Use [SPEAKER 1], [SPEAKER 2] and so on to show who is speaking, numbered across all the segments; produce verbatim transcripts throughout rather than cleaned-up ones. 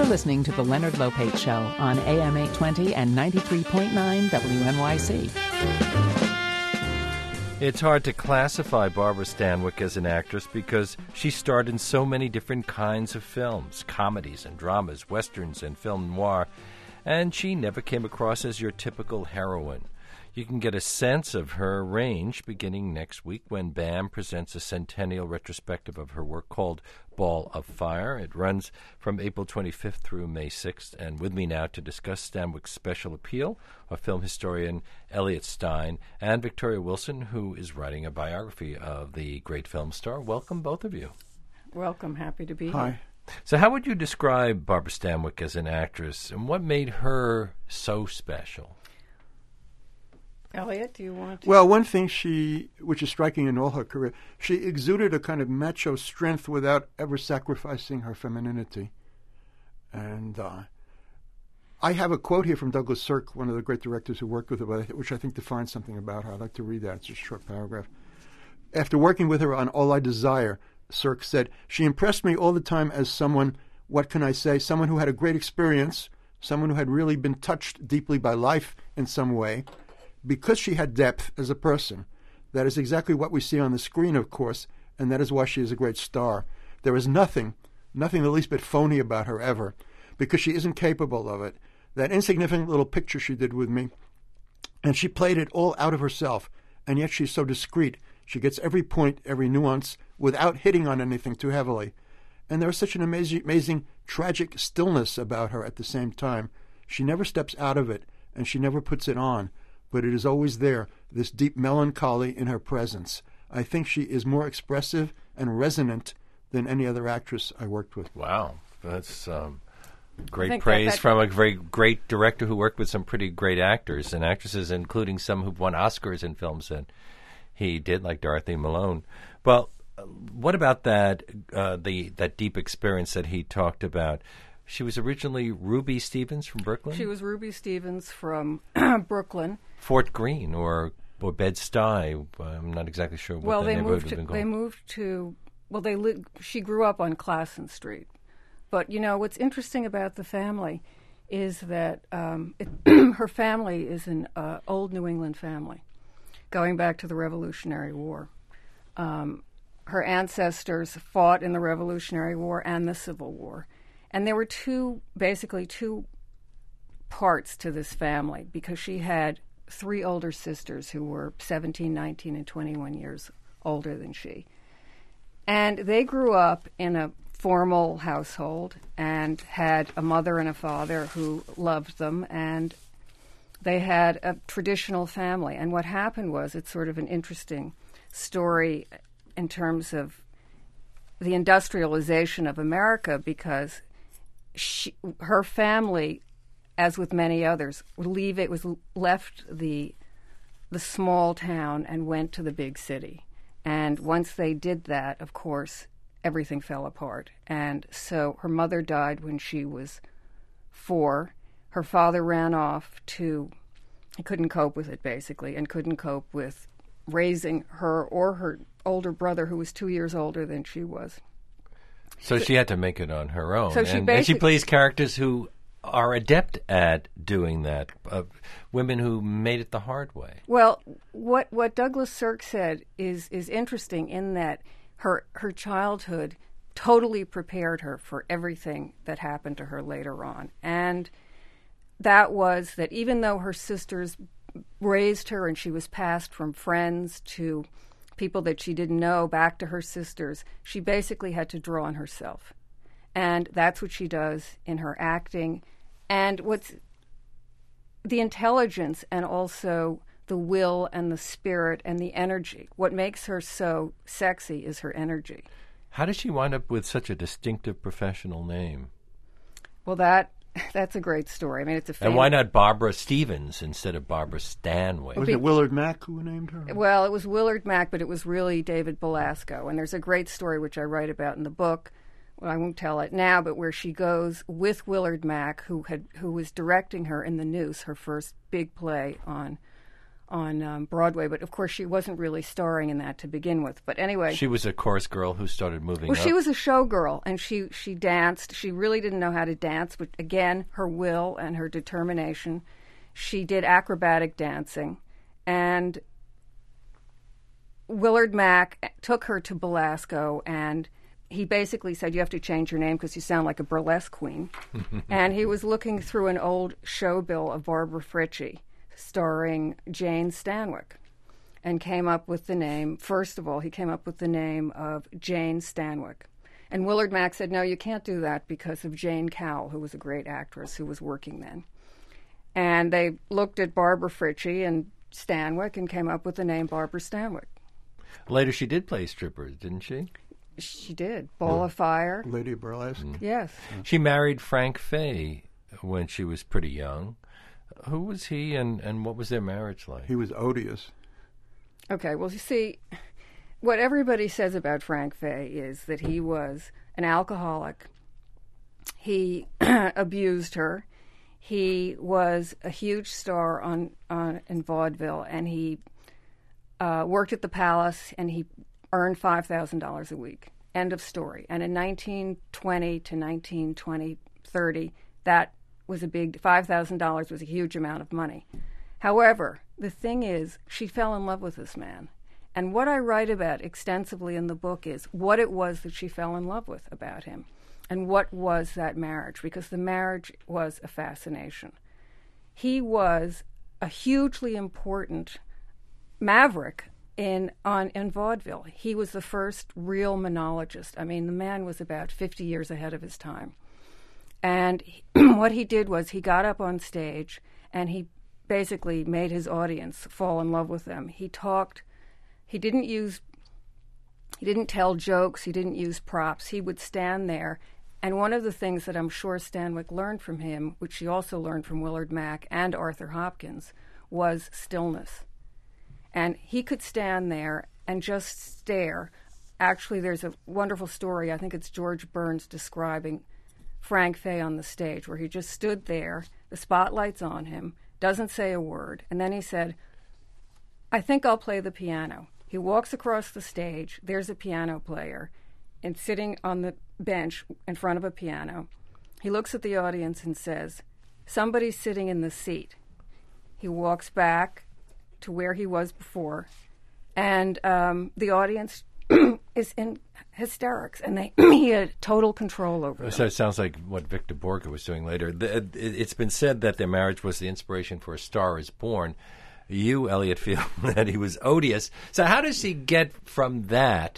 [SPEAKER 1] You're listening to The Leonard Lopate Show on A M eight twenty and ninety-three point nine W N Y C.
[SPEAKER 2] It's hard to classify Barbara Stanwyck as an actress because she starred in so many different kinds of films, comedies and dramas, westerns and film noir, and she never came across as your typical heroine. You can get a sense of her range beginning next week when BAM presents a centennial retrospective of her work called Ball of Fire. It runs from April twenty-fifth through May sixth. And with me now to discuss Stanwyck's special appeal are film historian Elliot Stein and Victoria Wilson, who is writing a biography of the great film star. Welcome, both of you.
[SPEAKER 3] Welcome. Happy to be
[SPEAKER 4] Hi.
[SPEAKER 3] here.
[SPEAKER 2] So how would you describe Barbara Stanwyck as an actress, and what made her so special?
[SPEAKER 3] Elliot, do you want to?
[SPEAKER 4] Well, one thing she, which is striking in all her career, she exuded a kind of macho strength without ever sacrificing her femininity. And uh, I have a quote here from Douglas Sirk, one of the great directors who worked with her, which I think defines something about her. I'd like to read that. It's a short paragraph. After working with her on All I Desire, Sirk said, "She impressed me all the time as someone, what can I say, someone who had a great experience, someone who had really been touched deeply by life in some way, because she had depth as a person. That is exactly what we see on the screen, of course, and that is why she is a great star. There is nothing, nothing the least bit phony about her ever, because she isn't capable of it. That insignificant little picture she did with me, and she played it all out of herself, and yet she's so discreet. She gets every point, every nuance, without hitting on anything too heavily. And there is such an amazing, amazing, tragic stillness about her at the same time. She never steps out of it, and she never puts it on, but it is always there, this deep melancholy in her presence. I think she is more expressive and resonant than any other actress I worked with."
[SPEAKER 2] Wow, that's um, great
[SPEAKER 3] think
[SPEAKER 2] praise
[SPEAKER 3] that- that-
[SPEAKER 2] from a very great director who worked with some pretty great actors and actresses, including some who've won Oscars in films that he did, like Dorothy Malone. Well, uh, what about that uh, the that deep experience that he talked about? She was originally Ruby Stevens from Brooklyn?
[SPEAKER 3] She was Ruby Stevens from Brooklyn.
[SPEAKER 2] Fort Greene or, or Bed-Stuy. I'm not exactly sure what
[SPEAKER 3] Well,
[SPEAKER 2] the
[SPEAKER 3] they
[SPEAKER 2] neighborhood
[SPEAKER 3] moved.
[SPEAKER 2] would
[SPEAKER 3] To,
[SPEAKER 2] have been
[SPEAKER 3] they
[SPEAKER 2] called.
[SPEAKER 3] moved to. Well, they li- she grew up on Classen Street, but you know what's interesting about the family is that um, it, her family is an uh, old New England family, going back to the Revolutionary War. Um, her ancestors fought in the Revolutionary War and the Civil War. And there were two, basically two parts to this family, because she had three older sisters who were seventeen, nineteen, and twenty-one years older than she. And they grew up in a formal household and had a mother and a father who loved them, and they had a traditional family. And what happened was, it's sort of an interesting story in terms of the industrialization of America, because She, her family, as with many others, would leave it was left the the small town and went to the big city. And once they did that, of course, everything fell apart. And so her mother died when she was four. Her father ran off to, he couldn't cope with it basically, and couldn't cope with raising her or her older brother, who was two years older than she was.
[SPEAKER 2] So she had to make it on her own.
[SPEAKER 3] So she
[SPEAKER 2] and, and she
[SPEAKER 3] basic-
[SPEAKER 2] plays characters who are adept at doing that, uh, women who made it the hard way.
[SPEAKER 3] Well, what what Douglas Sirk said is is interesting in that her her childhood totally prepared her for everything that happened to her later on. And that was that even though her sisters raised her and she was passed from friends to people that she didn't know back to her sisters, she basically had to draw on herself. And that's what she does in her acting. And what's the intelligence and also the will and the spirit and the energy. What makes her so sexy is her energy.
[SPEAKER 2] How does she wind up with such a distinctive professional name?
[SPEAKER 3] Well, that that's a great story. I mean, it's a famous...
[SPEAKER 2] And why not Barbara Stevens instead of Barbara Stanwyck?
[SPEAKER 4] Was it Willard Mack who named her?
[SPEAKER 3] Well, it was Willard Mack, but it was really David Belasco. And there's a great story which I write about in the book. Well, I won't tell it now, but where she goes with Willard Mack, who had who was directing her in The Noose, her first big play on on um, Broadway, but of course she wasn't really starring in that to begin with. But anyway,
[SPEAKER 2] She was a chorus girl who started moving
[SPEAKER 3] well,
[SPEAKER 2] up.
[SPEAKER 3] she was a showgirl, and she she danced. She really didn't know how to dance, but again, her will and her determination. She did acrobatic dancing, and Willard Mack took her to Belasco, and he basically said, you have to change your name because you sound like a burlesque queen. And he was looking through an old show bill of Barbara Fritchie, starring Jane Stanwyck, and came up with the name, first of all, he came up with the name of Jane Stanwyck. And Willard Mack said, no, you can't do that because of Jane Cowell, who was a great actress who was working then. And they looked at Barbara Fritchie and Stanwyck and came up with the name Barbara Stanwyck.
[SPEAKER 2] Later she did play strippers, didn't she?
[SPEAKER 3] She did. Ball of Fire.
[SPEAKER 4] Lady Burlesque.
[SPEAKER 3] Yes.
[SPEAKER 2] She married Frank Fay when she was pretty young. Who was he, and, and what was their marriage like?
[SPEAKER 4] He was odious.
[SPEAKER 3] Okay, well, you see, what everybody says about Frank Fay is that he was an alcoholic. He abused her. He was a huge star on, on in vaudeville, and he uh, worked at the Palace, and he earned five thousand dollars a week. End of story. And in nineteen twenty to nineteen twenty, thirty, that was a big, five thousand dollars was a huge amount of money. However, the thing is, she fell in love with this man. And what I write about extensively in the book is what it was that she fell in love with about him. And what was that marriage? Because the marriage was a fascination. He was a hugely important maverick in on in vaudeville. He was the first real monologist. I mean, the man was about fifty years ahead of his time. And he, what he did was he got up on stage and he basically made his audience fall in love with them. He talked, he didn't use, he didn't tell jokes, he didn't use props. He would stand there. And one of the things that I'm sure Stanwyck learned from him, which she also learned from Willard Mack and Arthur Hopkins, was stillness. And he could stand there and just stare. Actually, there's a wonderful story, I think it's George Burns describing Frank Fay on the stage, where he just stood there, the spotlight's on him, doesn't say a word, and then he said, I think I'll play the piano. He walks across the stage, there's a piano player, and sitting on the bench in front of a piano. He looks at the audience and says, somebody's sitting in the seat. He walks back to where he was before, and um, the audience is in hysterics, and they he had total control over them.
[SPEAKER 2] So it sounds like what Victor Borge was doing later. The, it's been said that their marriage was the inspiration for A Star Is Born. You, Elliot, feel that he was odious. So how does he get from that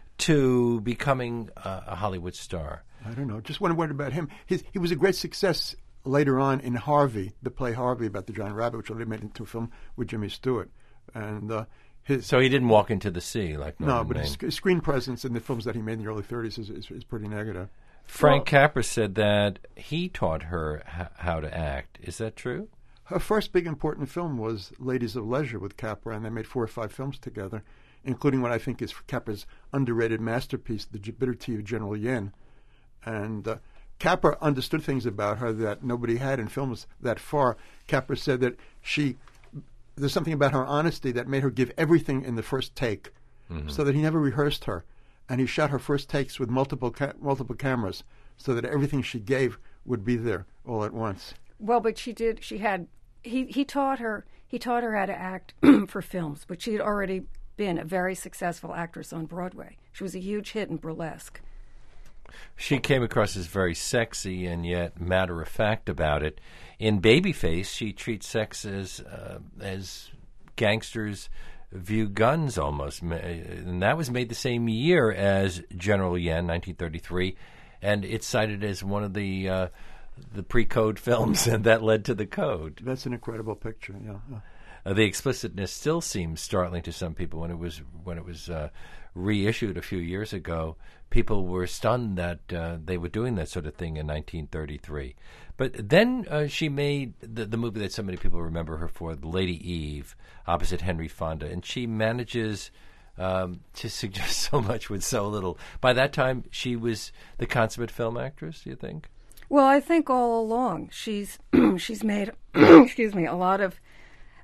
[SPEAKER 2] to becoming a, a Hollywood star?
[SPEAKER 4] I don't know. Just one word about him. His, he was a great success later on in Harvey, the play Harvey about the Giant Rabbit, which later made into a film with Jimmy Stewart. And uh, his
[SPEAKER 2] so he didn't walk into the sea like Norman
[SPEAKER 4] no, but
[SPEAKER 2] Maine.
[SPEAKER 4] his sc- screen presence in the films that he made in the early thirties is, is, is pretty negative.
[SPEAKER 2] Frank Capra said that he taught her h- how to act. Is that true?
[SPEAKER 4] Her first big important film was Ladies of Leisure with Capra, and they made four or five films together, including what I think is Capra's underrated masterpiece, The Bitter Tea of General Yin. And uh, Capra understood things about her that nobody had in films that far. Capra said that she, there's something about her honesty that made her give everything in the first take, mm-hmm. so that he never rehearsed her. And he shot her first takes with multiple ca- multiple cameras, so that everything she gave would be there all at once.
[SPEAKER 3] Well, but she did, she had, he, he taught her, he taught her how to act for films, but she had already been a very successful actress on Broadway. She was a huge hit in burlesque.
[SPEAKER 2] She came across as very sexy and yet matter-of-fact about it. In Babyface, she treats sex as uh, as gangsters view guns almost. And that was made the same year as General Yen, nineteen thirty-three, and it's cited as one of the uh, the pre-code films, and that led to the code.
[SPEAKER 4] That's an incredible picture, yeah. yeah.
[SPEAKER 2] Uh, the explicitness still seems startling to some people. When it was when it was uh, reissued a few years ago, people were stunned that uh, they were doing that sort of thing in nineteen thirty-three. But then uh, she made the, the movie that so many people remember her for, Lady Eve, opposite Henry Fonda, and she manages um, to suggest so much with so little. By that time, she was the consummate film actress, do you think?
[SPEAKER 3] Well, I think all along she's she's made excuse me a lot of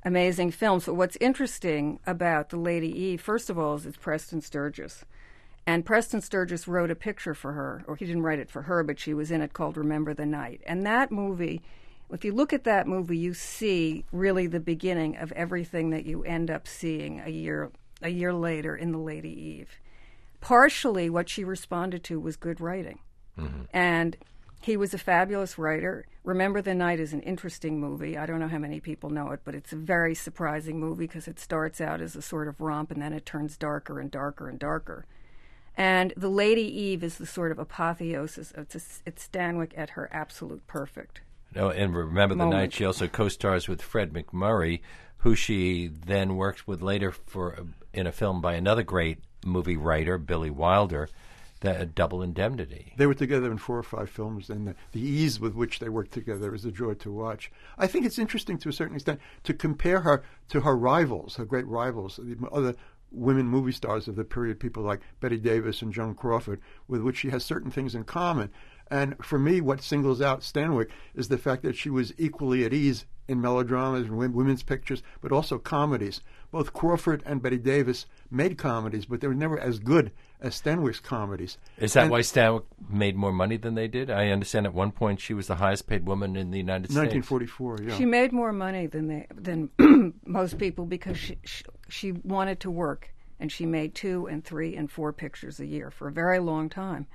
[SPEAKER 3] amazing films. But what's interesting about The Lady Eve, first of all, is it's Preston Sturges. And Preston Sturges wrote a picture for her, or he didn't write it for her, but she was in it, called Remember the Night. And that movie, if you look at that movie, you see really the beginning of everything that you end up seeing a year a year later in The Lady Eve. Partially what she responded to was good writing. Mm-hmm. And he was a fabulous writer. Remember the Night is an interesting movie. I don't know how many people know it, but it's a very surprising movie because it starts out as a sort of romp and then it turns darker and darker and darker. And The Lady Eve is the sort of apotheosis. It's, a, it's Stanwyck at her absolute perfect.
[SPEAKER 2] No, and Remember the
[SPEAKER 3] moment.
[SPEAKER 2] Night, she also co-stars with Fred MacMurray, who she then worked with later for in a film by another great movie writer, Billy Wilder, that Double Indemnity.
[SPEAKER 4] They were together in four or five films, and the, the ease with which they worked together is a joy to watch. I think it's interesting to a certain extent to compare her to her rivals, her great rivals, the other women movie stars of the period, people like Bette Davis and Joan Crawford, with which she has certain things in common. And for me, what singles out Stanwyck is the fact that she was equally at ease in melodramas and women's pictures, but also comedies. Both Crawford and Bette Davis made comedies, but they were never as good as Stanwyck's comedies.
[SPEAKER 2] Is that
[SPEAKER 4] and
[SPEAKER 2] why Stanwyck made more money than they did? I understand at one point she was the highest paid woman in the United States.
[SPEAKER 4] nineteen forty-four, yeah.
[SPEAKER 3] She made more money than they, than most people because she, she she wanted to work, and she made two and three and four pictures a year for a very long time.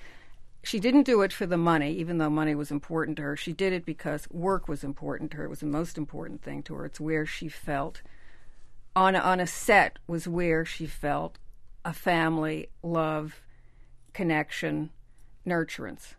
[SPEAKER 3] She didn't do it for the money, even though money was important to her. She did it because work was important to her. It was the most important thing to her. It's where she felt, on a, on a set was where she felt a family, love, connection, nurturance.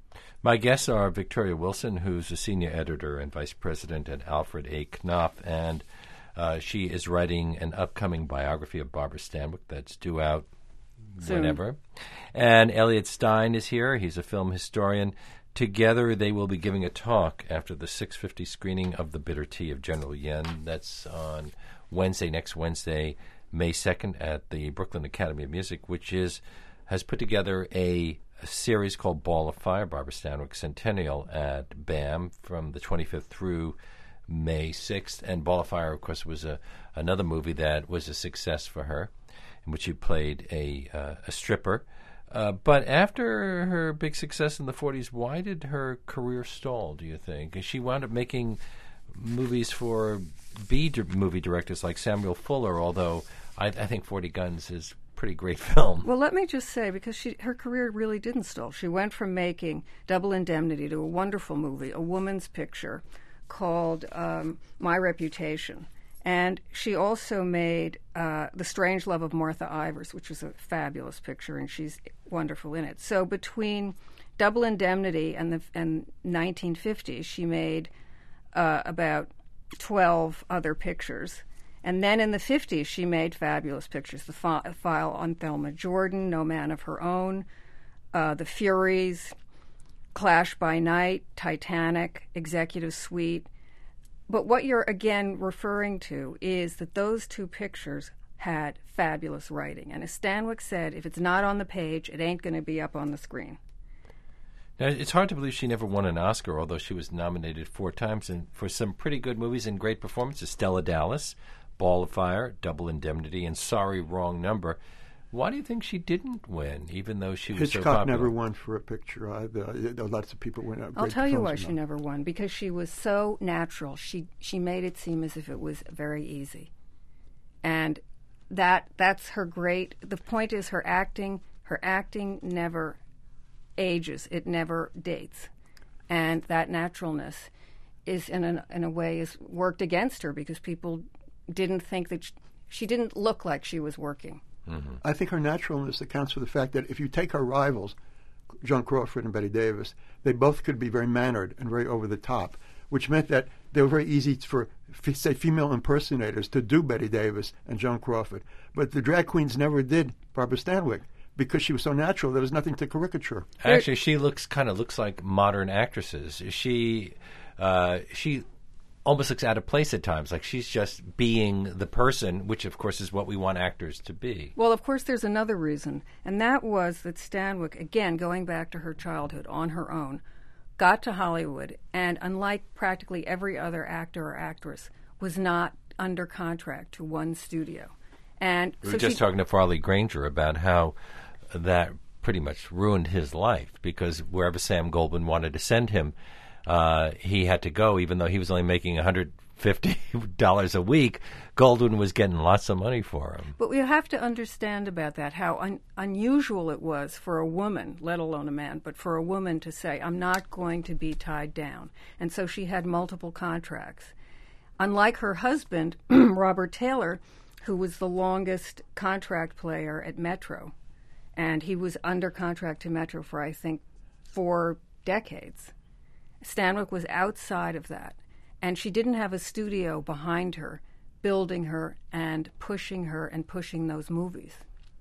[SPEAKER 2] My guests are Victoria Wilson, who's a senior editor and vice president at Alfred A. Knopf, and uh, she is writing an upcoming biography of Barbara Stanwyck that's due out
[SPEAKER 3] Soon.
[SPEAKER 2] Whenever. And Elliot Stein is here. He's a film historian. Together, they will be giving a talk after the six fifty screening of The Bitter Tea of General Yen. That's on Wednesday, next Wednesday, May second, at the Brooklyn Academy of Music, which is has put together a, a series called Ball of Fire, Barbara Stanwyck Centennial, at B A M from the twenty-fifth through May sixth. And Ball of Fire, of course, was a another movie that was a success for her, in which she played a uh, a stripper. Uh, but after her big success in the forties, why did her career stall, do you think? She wound up making movies for B di- movie directors like Samuel Fuller, although I, I think forty Guns is a pretty great film.
[SPEAKER 3] Well, let me just say, because she her career really didn't stall. She went from making Double Indemnity to a wonderful movie, a woman's picture called um, My Reputation. And she also made uh, The Strange Love of Martha Ivers, which is a fabulous picture, and she's wonderful in it. So between Double Indemnity and the and nineteen fifty, she made uh, about twelve other pictures. And then in the fifties, she made fabulous pictures. The fi- File on Thelma Jordan, No Man of Her Own, uh, The Furies, Clash by Night, Titanic, Executive Suite. But what you're, again, referring to is that those two pictures had fabulous writing. And as Stanwyck said, if it's not on the page, it ain't going to be up on the screen.
[SPEAKER 2] Now, it's hard to believe she never won an Oscar, although she was nominated four times and for some pretty good movies and great performances. Stella Dallas, Ball of Fire, Double Indemnity, and Sorry, Wrong Number. Why do you think she didn't win, even though she was
[SPEAKER 4] Hitchcock
[SPEAKER 2] so popular?
[SPEAKER 4] never won for a picture either. Lots of people went out.
[SPEAKER 3] I'll tell you why she never won. Because she was so natural. She she made it seem as if it was very easy, and that that's her great. The point is, her acting. Her acting never ages. It never dates, and that naturalness is in a in a way is worked against her because people didn't think that she, she didn't look like she was working.
[SPEAKER 4] Mm-hmm. I think her naturalness accounts for the fact that if you take her rivals, Joan Crawford and Bette Davis, they both could be very mannered and very over the top, which meant that they were very easy for, say, female impersonators to do Bette Davis and Joan Crawford. But the drag queens never did Barbara Stanwyck because she was so natural. There was nothing to caricature.
[SPEAKER 2] Actually, she looks kind of looks like modern actresses. She uh, she. almost looks out of place at times, like she's just being the person, which, of course, is what we want actors to be.
[SPEAKER 3] Well, of course, there's another reason, and that was that Stanwyck, again, going back to her childhood on her own, got to Hollywood, and unlike practically every other actor or actress, was not under contract to one studio. And
[SPEAKER 2] we
[SPEAKER 3] so
[SPEAKER 2] were just
[SPEAKER 3] she,
[SPEAKER 2] talking to Farley Granger about how that pretty much ruined his life, because wherever Sam Goldwyn wanted to send him, uh, he had to go, even though he was only making one hundred fifty dollars a week. Goldwyn was getting lots of money for him.
[SPEAKER 3] But we have to understand about that, how un- unusual it was for a woman, let alone a man, but for a woman to say, I'm not going to be tied down. And so she had multiple contracts. Unlike her husband, Robert Taylor, who was the longest contract player at Metro, and he was under contract to Metro for, I think, four decades. Stanwyck was outside of that, and she didn't have a studio behind her, building her and pushing her and pushing those movies.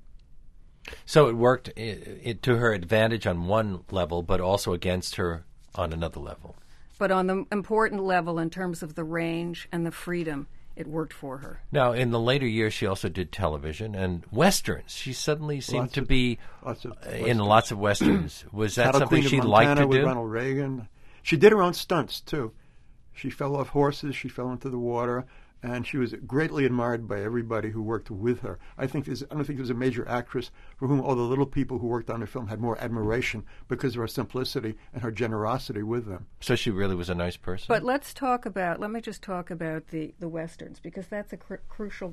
[SPEAKER 2] So it worked it, it, to her advantage on one level, but also against her on another level.
[SPEAKER 3] But on the important level, in terms of the range and the freedom, it worked for her.
[SPEAKER 2] Now, in the later years, she also did television and westerns. She suddenly seemed
[SPEAKER 4] Lots
[SPEAKER 2] to
[SPEAKER 4] of-
[SPEAKER 2] be
[SPEAKER 4] lots of
[SPEAKER 2] in
[SPEAKER 4] westerns.
[SPEAKER 2] lots of westerns. Was that
[SPEAKER 4] Cattle
[SPEAKER 2] something
[SPEAKER 4] Queen of
[SPEAKER 2] she
[SPEAKER 4] Montana
[SPEAKER 2] liked to
[SPEAKER 4] with
[SPEAKER 2] do?
[SPEAKER 4] Ronald Reagan. She did her own stunts too. She fell off horses. She fell into the water, and she was greatly admired by everybody who worked with her. I think there's, I don't think there's a major actress for whom all the little people who worked on her film had more admiration because of her simplicity and her generosity with them.
[SPEAKER 2] So she really was a nice person.
[SPEAKER 3] But let's talk about, let me just talk about the, the Westerns, because that's a cr- crucial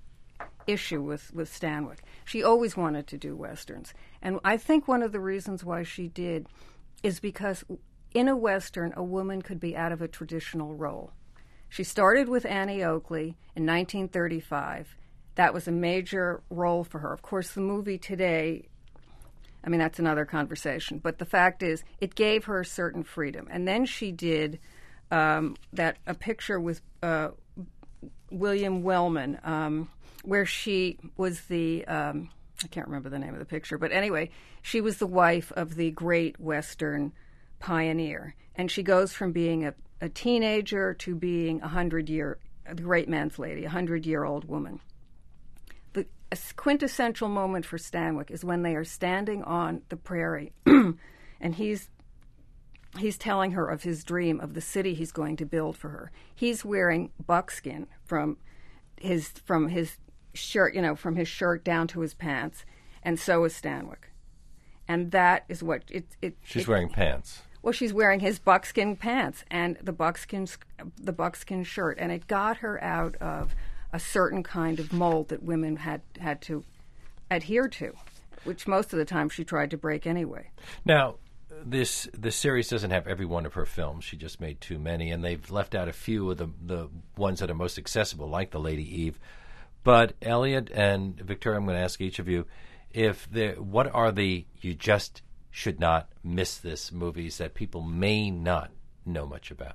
[SPEAKER 3] issue with, with Stanwyck. She always wanted to do Westerns. And I think one of the reasons why she did is because in a Western, a woman could be out of a traditional role. She started with Annie Oakley in nineteen thirty-five. That was a major role for her. Of course, the movie today, I mean, that's another conversation. But the fact is, it gave her a certain freedom. And then she did um, that a picture with uh, William Wellman, um, where she was the, um, I can't remember the name of the picture, but anyway, she was the wife of the great Western pioneer. And she goes from being a, a teenager to being a hundred-year, the great man's lady, a hundred-year-old woman. The a quintessential moment for Stanwyck is when they are standing on the prairie, and he's he's telling her of his dream of the city he's going to build for her. He's wearing buckskin from his from his shirt, you know, from his shirt down to his pants, and so is Stanwyck. And that is what it. it
[SPEAKER 2] She's
[SPEAKER 3] it,
[SPEAKER 2] wearing pants.
[SPEAKER 3] Well, she's wearing his buckskin pants and the buckskin the buckskin shirt, and it got her out of a certain kind of mold that women had had to adhere to, which most of the time she tried to break anyway.
[SPEAKER 2] Now, this this series doesn't have every one of her films. She just made too many, and they've left out a few of the the ones that are most accessible, like The Lady Eve. But Elliot and Victoria, I'm going to ask each of you, if there, what are the you just should not miss this movies that people may not know much about?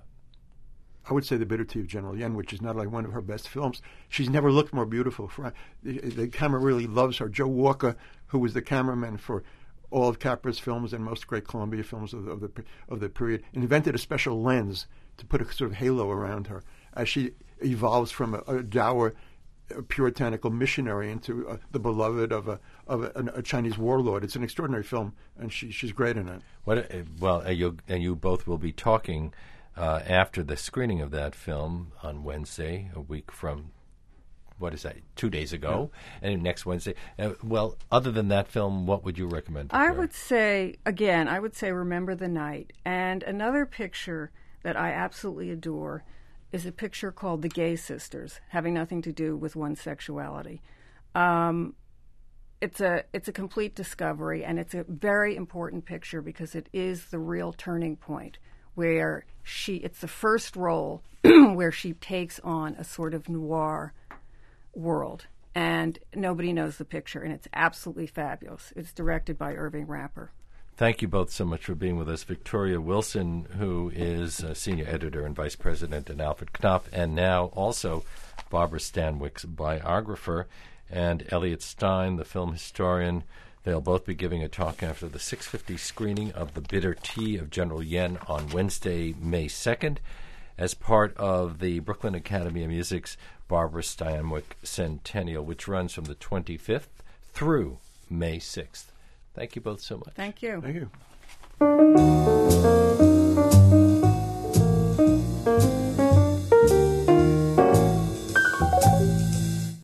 [SPEAKER 4] I would say The Bitter Tea of General Yen, which is not only one of her best films. She's never looked more beautiful. The, the camera really loves her. Joe Walker, who was the cameraman for all of Capra's films and most great Columbia films of the, of the of the period, invented a special lens to put a sort of halo around her as she evolves from a, a dour, a puritanical missionary into uh, the beloved of a of a, a Chinese warlord. It's an extraordinary film, and she she's great in it.
[SPEAKER 2] What? Uh, well, uh, you and you both will be talking uh, after the screening of that film on Wednesday, a week from what is that? Two days ago, yeah. And next Wednesday. Uh, well, other than that film, what would you recommend?
[SPEAKER 3] I would say again, I would say Remember the Night, and another picture that I absolutely adore is a picture called The Gay Sisters, having nothing to do with one's sexuality. Um, it's a it's a complete discovery, and it's a very important picture because it is the real turning point where she, it's the first role where she takes on a sort of noir world, and nobody knows the picture, and it's absolutely fabulous. It's directed by Irving Rapper.
[SPEAKER 2] Thank you both so much for being with us. Victoria Wilson, who is a senior editor and vice president at Alfred Knopf, and now also Barbara Stanwyck's biographer, and Elliot Stein, the film historian. They'll both be giving a talk after the six fifty screening of The Bitter Tea of General Yen on Wednesday, May second, as part of the Brooklyn Academy of Music's Barbara Stanwyck Centennial, which runs from the twenty-fifth through May sixth. Thank you both so much.
[SPEAKER 3] Thank you.
[SPEAKER 4] Thank you.